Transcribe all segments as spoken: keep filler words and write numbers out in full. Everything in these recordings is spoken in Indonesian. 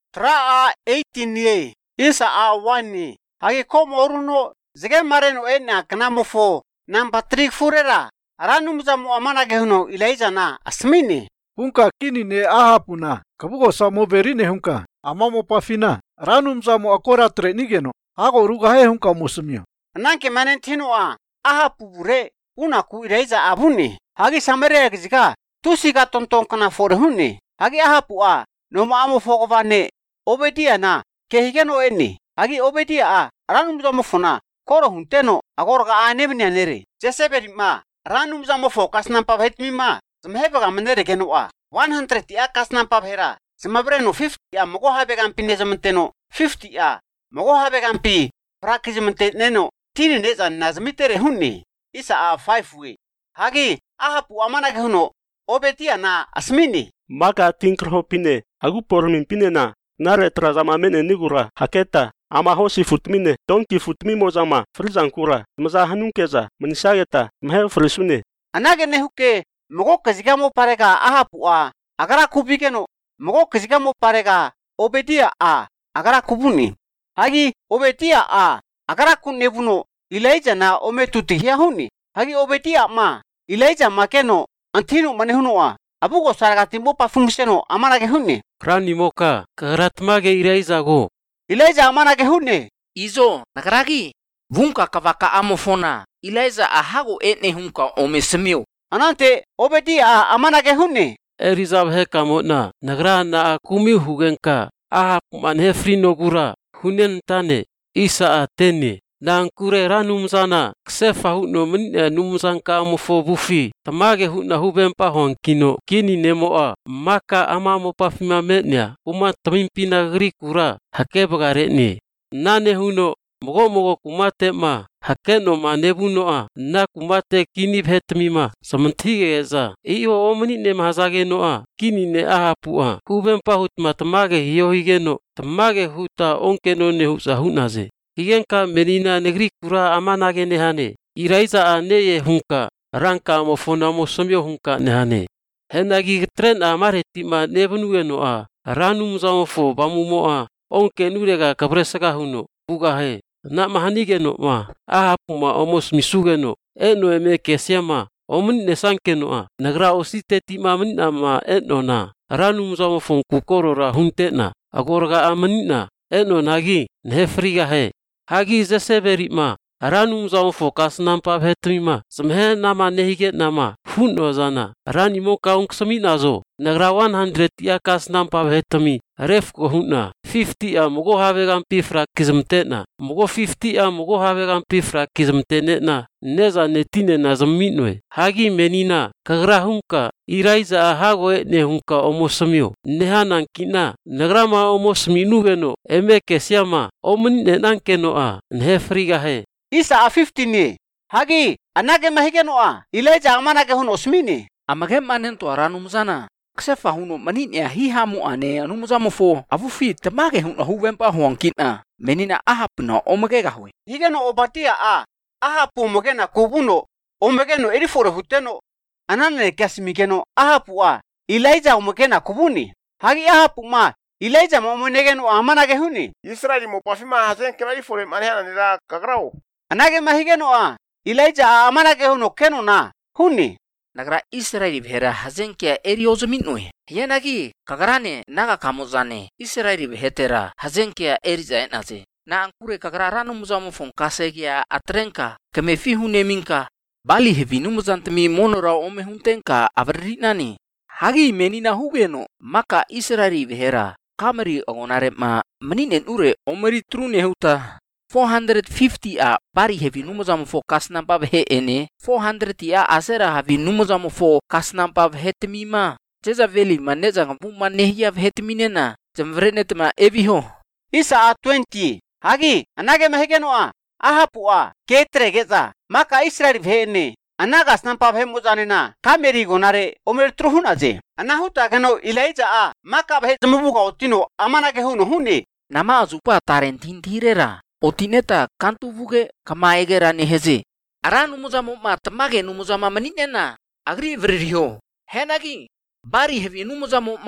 Traa eighteen ye. Isa a wani. Hagi komo oruno. Zige mareno ena kanamofo. Namba three furera. Ranum zamu amana gehuno Elijah na asmini. Hunka kini ne ahapuna. Kabugo samo verine hunka. Amamo pafina. Ranum zamu akora trenigeno. Hago rugahe hunka musumio. Nanke manentino a. Ahapu bure. Unaku Elijah abuni. Hagi samere gizika. Tusiga tonton kana fore huni. Hagi ahapu a. Noma amo fogovane. Obedia na. Kehigeno eni. Hagi obedia a. Ranum zamu fona. Koro hunteno. Agorga anebnya nere. Jeseberi ma. Ranum zamu fokas nampa vetmi ma. Zmhebaga manere geno a. one hundred ya kas nampa hera. Zmabreno fifty ya mogo habe gampine zamanteno. fifty ya. Mogo habe gampi. Praki zamanteno. Tini neza na zmitere huni. Isa a five we. Hagi ahapu amana gehuno. Obedia na asmini. Maka tinkro pine. Agu pormin pine na. Nare trazama mene nigura. Haketa. Ama hosi futmine. Donki futmimo zama. Frizankura. Maza hanunkeza. Manisageta. Mhe frisune. Anage nehuke. Mogo kazigamo parega ahapu a. Agara kubigeno. Mogo kazigamo parega. Obedia a. Agara kubuni. Hagi obedia a. Agara kunebuno. Elijah na ome tutihia huni. Hagi obedia ma. Elijah makeno. Antino manehuno a. Abugo saragatimbo pafungseno amanage huni. Krani moka. Karatmage Elijah go. Elijah amanage huni. Izo nakaragi. Vunka kavaka amofona. Elijah ahago etne hunka ome semio. Anante obedia a amanage huni. Erizab heka mona. Nagra na akumi hugenka. Ahapu manhe frino gura. Hunen tane. Isa atene. Nankure ranum sana. Ksefa huno mene numzanka amofo bufi. Tamage huna hubempa honkino. Kini nemoa. Maka amamo pafima metnya. Uma tamimpina grikura. Hakebaga retne. Nane huno. Mogo mogo kumate ma. Hakeno ma nebunoa. Na kumate kini bhetmima. Samantige eza. Iyo omani ne mahazage noa. Kini ne ahapua. Hubempa hutma tamage hiyo higeno. Tamage huta onkeno ne husa hunaze. Higenka menina negri kura amanage nehane. Elijah a neye hunka. Ranka amofona mosomyo hunka nehane. Henagi tren amaretima nebunueno a. Ranum zamofo bamumoa. Onke nurega kabresaka huno. Bugahe. Na mahanigeno ma. Ahapuma omos misugeno. Eno eme kesiama. Omun nesankeno a. Nagra osite tima menina ma eno na. Ranum zamofon kukorora huntena. Agorga amanina. Eno nagi. Nehefriga he. Hagi zeseberi ma. Ranum zao fokas nampa bhetrima. Samhe nama nehige nama. Huno zana. Rani moka unksami zo. Nagra one hundred ya kas nampa bhetrimi. Ref ko huna. fifty ya mogo have gampi fra kizmtena. Mogo fifty ya mogo have gampi fra kizmtene na. Neza netine na zaminwe. Hagi menina. Kagra hunka. Elijah hago ne hunka omosamio. Nehanan kina. Nagra ma omosminu geno. Eme kesiama. Omun nenankeno a. Nhefriga he. Isa a fifteen ye. Hagi anage mahigeno a. Elijah amanage huno osmini. Amage manen to ranum sana. Ksefa huno manine hihamu ane anumuzamo fo. Avufi tamage huno hubempa huankina. Menina ahapna omage gahwe. Higeno obatia a. Ahapu mogena kubuno. Omegeno erifore huteno. Anane kasimigeno ahapu a. Elijah omegena kubuni. Hagi ahapu ma. Elijah momonegeno amanage huni. Israeli mo pafima hazen kemari fore manhana nira kagrao. Anage mahigeno a. Elijah amanage huno keno na. Huni. Nagra Israeli bhera hazenkia eriozominwe. Yenagi kagarane naga kamuzane. Israeli bhetera hazenkia erizaenaze. Na ankure kagararano muzamu fonkasegia atrenka. Kemefi huneminka. Bali hevi numuzantmi monora omehuntenka avrinani. Hagi menina hugeno. Maka Israeli bhera. Kamari ogonare ma meninen ure omeri trune huta. four hundred fifty a bari hevi numuzamo fo kasnampav he ene. four hundred ya asera havi numuzamo fo kasnampav hetmima. Jezaveli maneza kampuma nehia hetminena. Jamvrenetma eviho. Isa a twenty. Hagi anage mahigeno a. Ahapu a. Ketre geza. Maka Israel vene. Anaga snampav he muzanena. Kameri gonare omer truhunaze. Anahuta gano Elijah a. Maka bhe zmubuga otino amanage huno huni. Nama azupa tarentin tirera. Otineta kantu vuge kamaegera neheze. Ara numuzamo ma tamage numuzama maninena. Agri vrirho. Henagi. Bari hevi numuzamo ma.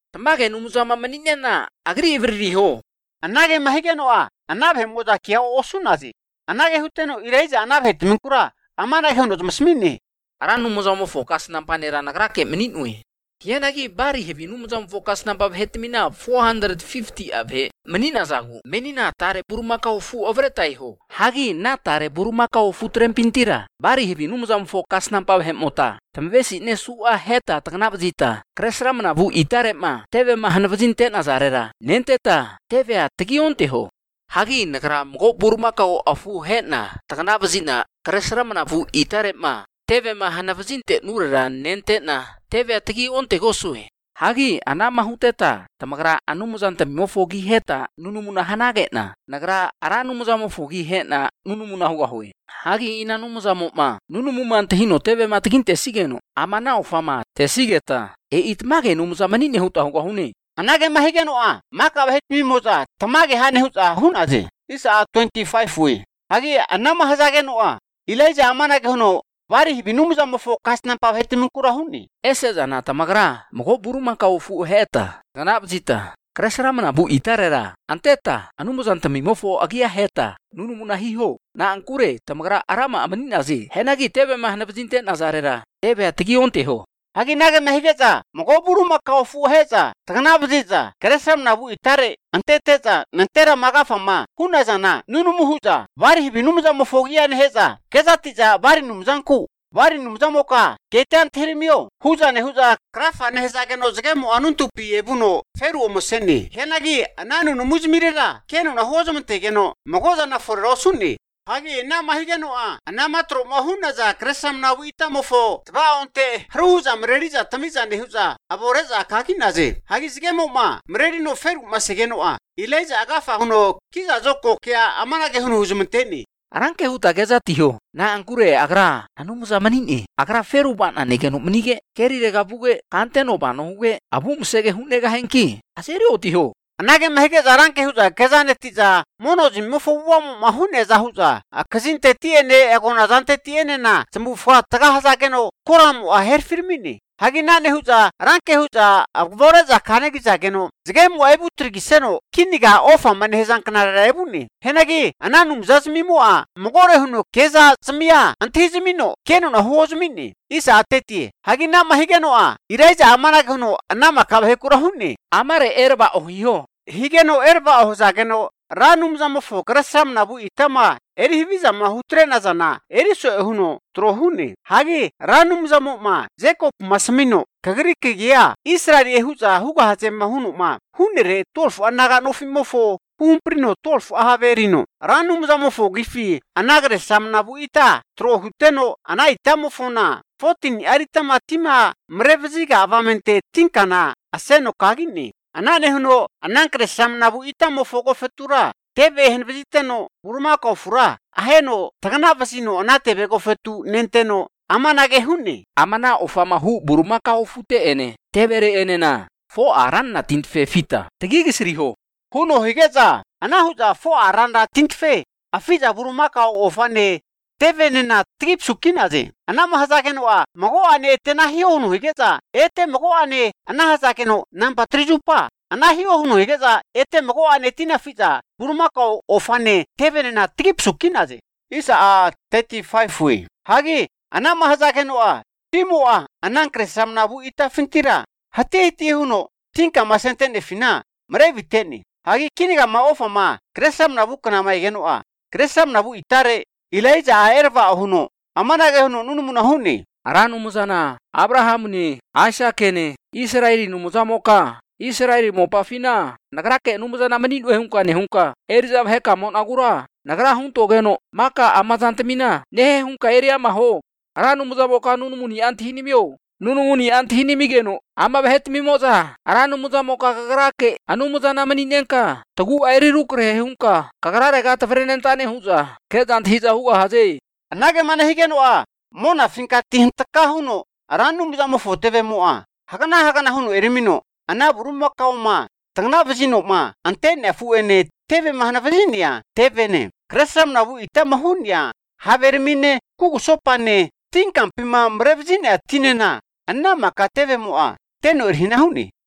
Tamage numuzama maninena agri ivriho. Anage mahigenoa. Anabhe moza kia osunazi. Anage huteno ireiza anabhe timinkura. Amanage hono masmini. Aranu muzama fokas nampanera nagrake meninui. Yanagi bari hebi numuzam fokas nambab hetmina four hundred fifty abhe menina zagu menina tare burumaka fu overtai ho hagi na tare burumaka fu trempintira bari hebi numuzam fokas nambab hemota tamvesi ne su'a heta taknab jita kresram na bu itare ma teve ma hanvajinte nazarera nenteta teve atgionte ho hagi nagram go burumaka afu hena taknab jina kresram na bu itare ma teve ma hanvajinte nurera nentena teve atgi onte gosue hagi anama huteta tamagra anumuzan tamimofogi heta nunumuna hanagena nagra aranumuzamo fogi hena nunumuna huahui hagi ina numuzamo ma nunumuman tehino teve matginte sigeno amana ofama tesigeta e itmage numuzamani ne huta huahune Anage mahigenoa maka behet mimoza tamage hane huta hunaze isa twenty-five we hagi anama hazagenoa ilaija amana gehono Wari hibi numuzam fokas nampa hetimin kurahuni. Ese zana tamagra mogo buruma kau fu heta. Ganap jita. Kresra mana bu itarera. Anteta anumuzan tamimofo agia heta. Nunu munahiho. Na angkure tamagra arama amaninazi. Henagi tebe mahnabjinte nazarera. Tebe atigi onteho. Hagi naga mahigeza mogo buruma kau fu heta. Taganap jita. Kresram nabu itare. Anteteta nantera magafama. Huna zana nunu muhuza. Wari hibi numuzam fogia neheza. Kezatiza wari numuzanku. Wari numzamoka. Ketan terimio. Huza ne huza krafa neheza geno zgemo anuntu piye buno. Feru omoseni. Henagi ananu numuzmirera. Keno na hozamante geno. Mogoza na forosuni. Hagi na mahigenoa anama tro mahuna za kresam na wita mofo tba onte hruza mreriza tamiza nehuza aboreza kakinaze hagi zgemo ma mreri no feru masegenoa ilaiza agafa huno kiza zoko kia amana ge huno huzumteni Arangke huta geza tiho na angkure agra anumuza manini agra feru bana negeno menige keri rega buge kanteno bano huge abu musege hunega henki aseri otiho Anage mahige zarangke huza kezane tiza monozi mufowam mahune za huza akazinte tiene egona zante tiene na tmu fwa taga hazageno kuram a herfirmini hagi nane huza ranke huza agbore za kanegi zageno zgemu aibutrigi seno kiniga ofa manhezan kana rebuni henagi ananum zazmimu a mogore huno keza smia antizmino keno na hozmini isa ateti hagi na mahigeno a iraiza amana gno anama kabhe kurahuni amare erba ohiho higeno erba ohzageno ranum zamo fokrasam nabu itama eri hiviza mahutre nazana eri so huno trohuni hagi ranum zamo ma zeko masmino kagri kigia israeli ehuza huga haze mahunu ma hunere twelve anaga no fimofo umprino twelve ahaverino ranum zamo fo gifi anagre samnabu ita trohuteno ana itamofona fourteen aritama tima mrevziga avamente tinkana aseno kagini Anane huno anankre samnabu itamo fogo fetura tebe henviteno buruma ko fura aheno tagana basino anate bego fetu nenteno amanage hunni amana ofama hu buruma ka ofute ene tebere ene na fo aranna tintfe fita tegigi sriho huno higeza anahuza fo aranda tintfe afiza buruma ka ofane tebe nena trip sukinaze anama hazakeno mago ane tena hiyo no higeza ete mago ane anahazakeno namba trijupa anahiyo huno higeza ete mago ane tina fiza burumaka ofane tebe nena trip sukinaze isa a thirty-five we hagi anama hazakeno timu a anankre samnabu ita fintira hate iti huno tinka masentene fina mreviteni hagi kiniga ma ofama kresamnabu kana maigeno a kresamnabu itare Ilaija aerva huno amana ge huno nunu muna huni aranu muzana Abraham ni Isaac ni Israeli numuzamoka Israeli mopafina nagrake numuzana mani dwe hunka ne hunka erizab heka mon agura nagra hunto geno maka amazantemina ne hunka area maho aranu muzamoka nunu muni antihinimyo nunu muni antihinimigeno ama behet mimoza aranu muzamoka kagrake anu muzana mani nenka tagu airi rukre hunka kagrare ga tafrenentane huza kezant hiza huwa haze anage mana higeno a mona finka tintaka huno aranu muzamo foteve moa hagana hagana huno erimino ana buruma kauma tangna vizino ma antene fuene teve mahana vizinia teve ne kresam nabu ita mahunya havermine kugu sopane tinkam pima mrevzinia tinena anna maka teve moa teno erhina huni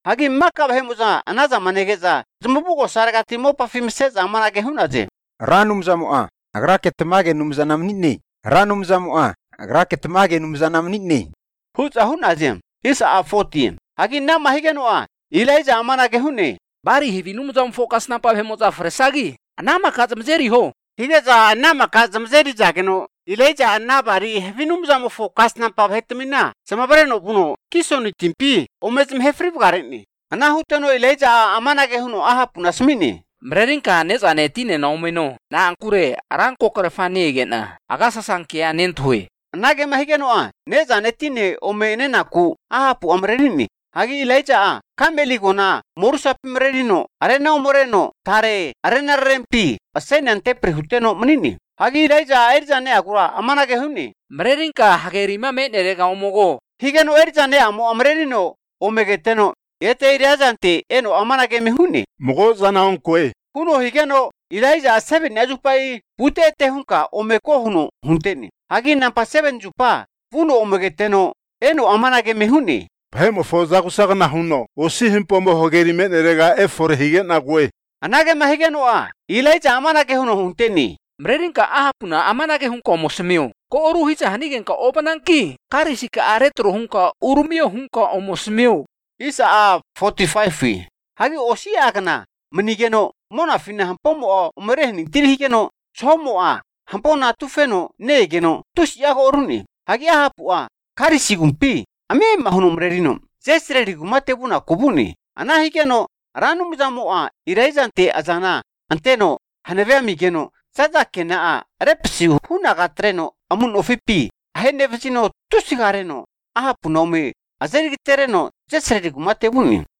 Hagi maka bahemuza anaza manegeza. Zumubugo saragati mo pafimseza manage hunaje. Ranum zamoa. Agrake temage numzanam nitne. Ranum zamoa. Agrake temage numzanam nitne. Huza hunaje. Isa a forty. Hagi nama higenoa. Ilaija amanage hune. Bari hivi numzam fokas na pahemuza fresagi. Nama kazamzeri ho. Higeza nama kazamzeri jageno. Ilaija anabari hevinumza mo focus na pa hetamina samabare no buno kisoni timpi omezm hefri bugareni ana hutano ilaija amana ge huno aha punasmini mrerinka neza netine no meno na ankure aranko korefani gena agasa sankia nenthui anage mahigeno a neza netine omenena ku aha pu amrenini hagi ilaija a kameli gona morusa pimrenino arena moreno tare arena rempi asenante prehuteno menini Hagi ilaija erzane akura amana ge huni. Mrerinka hagerima me nerega omogo. Higeno erzane amo amrerino omegeteno. Yete irazante eno amana ge mehuni. Mugo zana onkoe. Huno higeno ilaija seven ajupai pute te hunka omeko huno hunteni. Hagi nampa seven jupa puno omegeteno eno amana ge mehuni. Phemo foza kusagana huno. Osi himpomo hogerime nerega e for higena kwe. Anage mahigeno a ilaija amana ge huno hunteni. Mrerinka ahapuna amanage hunka omosmio. Ko oru hica hanigenka opananki. Karisika aretro hunka urumio hunka omosmio. Isa a forty-five. Hagi osi agana menigeno mona fina hampomo o umerehni tirihigeno somo a hampona tufeno negeno tusyago oruni. Hagi ahapu a karisigumpi ame mahuno mrerino. Zesreri gumate buna kubuni. Anahigeno ranumzamo a iraizante azana anteno hanevea migeno. Sada kena a repsi huna gatreno amun ofipi ahene vecino tusigareno aha punome azeri tereno jesredi gumate buni